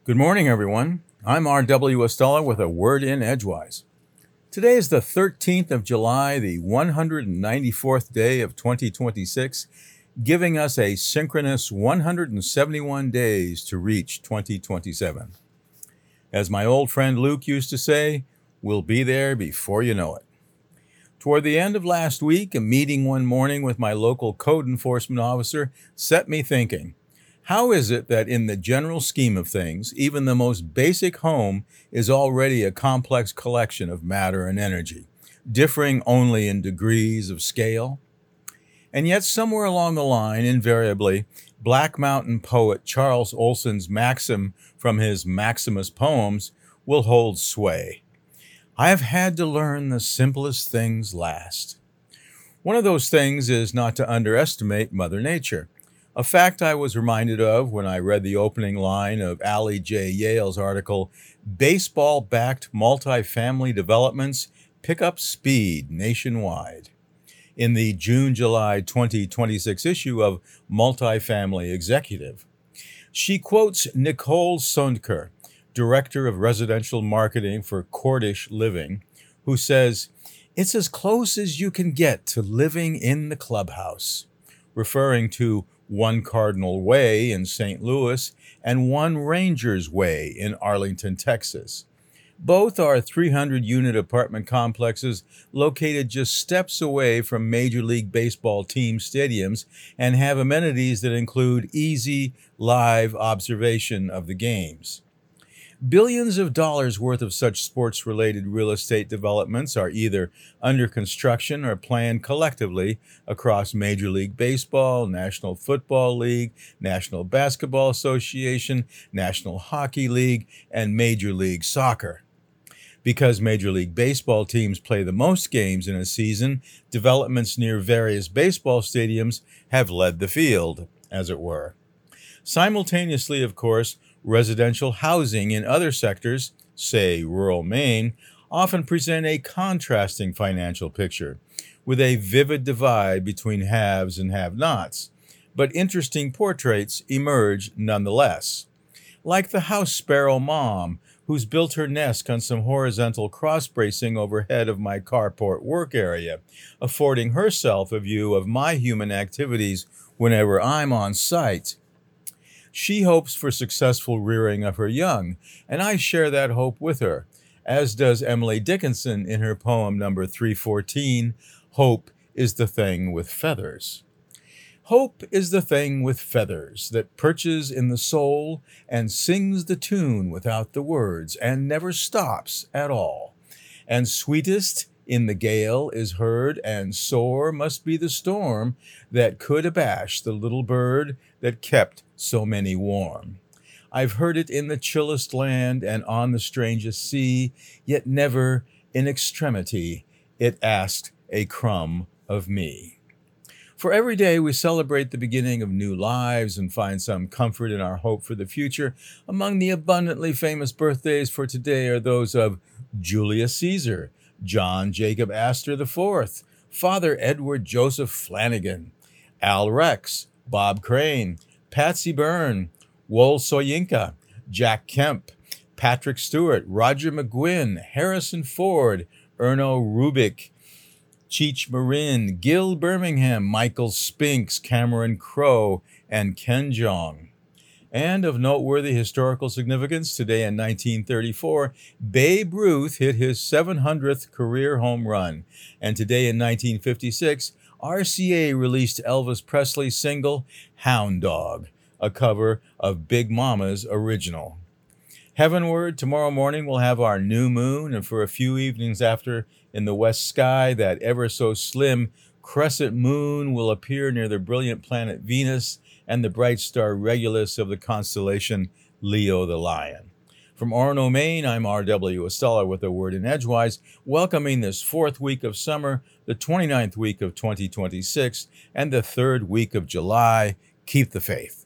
Good morning, everyone. I'm R.W. Estella with a word in Edgewise. Today is the 13th of July, the 194th day of 2026, giving us a synchronous 171 days to reach 2027. As my old friend Luke used to say, we'll be there before you know it. Toward the end of last week, a meeting one morning with my local code enforcement officer set me thinking. How is it that in the general scheme of things, even the most basic home is already a complex collection of matter and energy, differing only in degrees of scale? And yet somewhere along the line, invariably, Black Mountain poet Charles Olson's maxim from his Maximus poems will hold sway. I have had to learn the simplest things last. One of those things is not to underestimate Mother Nature. A fact I was reminded of when I read the opening line of Ali J. Yale's article, Baseball-Backed Multifamily Developments Pick Up Speed Nationwide, in the June-July 2026 issue of Multifamily Executive. She quotes Nicole Sondker, Director of Residential Marketing for Cordish Living, who says, "It's as close as you can get to living in the clubhouse," referring to One Cardinal Way in St. Louis and One Rangers Way in Arlington, Texas. Both are 300-unit apartment complexes located just steps away from Major League Baseball team stadiums and have amenities that include easy, live observation of the games. Billions of dollars worth of such sports-related real estate developments are either under construction or planned collectively across Major League Baseball, National Football League, National Basketball Association, National Hockey League, and Major League Soccer. Because Major League Baseball teams play the most games in a season, developments near various baseball stadiums have led the field, as it were. Simultaneously, of course, residential housing in other sectors, say rural Maine, often present a contrasting financial picture, with a vivid divide between haves and have-nots. But interesting portraits emerge nonetheless. Like the house sparrow mom, who's built her nest on some horizontal cross-bracing overhead of my carport work area, affording herself a view of my human activities whenever I'm on site. She hopes for successful rearing of her young, and I share that hope with her, as does Emily Dickinson in her poem number 314, Hope is the Thing with Feathers. Hope is the thing with feathers that perches in the soul and sings the tune without the words and never stops at all. And sweetest in the gale is heard, and sore must be the storm that could abash the little bird that kept so many warm. I've heard it in the chillest land and on the strangest sea, yet never in extremity it asked a crumb of me. For every day we celebrate the beginning of new lives and find some comfort in our hope for the future. Among the abundantly famous birthdays for today are those of Julius Caesar, John Jacob Astor IV, Father Edward Joseph Flanagan, Al Rex, Bob Crane, Patsy Byrne, Wol Soyinka, Jack Kemp, Patrick Stewart, Roger McGuinn, Harrison Ford, Erno Rubik, Cheech Marin, Gil Birmingham, Michael Spinks, Cameron Crowe, and Ken Jeong. And of noteworthy historical significance, today in 1934, Babe Ruth hit his 700th career home run. And today in 1956, RCA released Elvis Presley's single, Hound Dog, a cover of Big Mama's original. Heavenward, tomorrow morning we'll have our new moon, and for a few evenings after, in the west sky, that ever so slim crescent moon will appear near the brilliant planet Venus and the bright star Regulus of the constellation Leo the Lion. From Orono, Maine, I'm R.W. Estella with a word in Edgewise, welcoming this fourth week of summer, the 29th week of 2026, and the third week of July. Keep the faith.